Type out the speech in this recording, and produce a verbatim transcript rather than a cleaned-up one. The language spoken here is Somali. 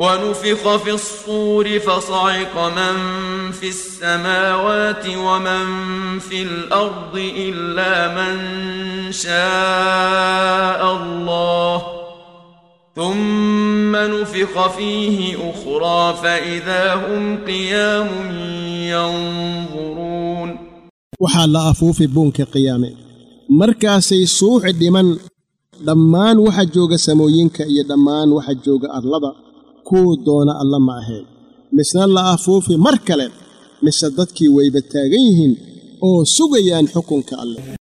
ونفخ في الصور فصعق من في السماوات ومن في الأرض إلا من شاء الله ثم نفخ فيه أخرى فإذا هم قيام ينظرون وحال أفوف بونك قيامه مركاسي صوح الدمان دمان waxa jooga samooyinka iyo dhamaan waxa jooga arlada ku doona alla ma ahayn misna la afuufi mar kale mise dadkii wayba taagan yihiin oo sugayaan xukunka alle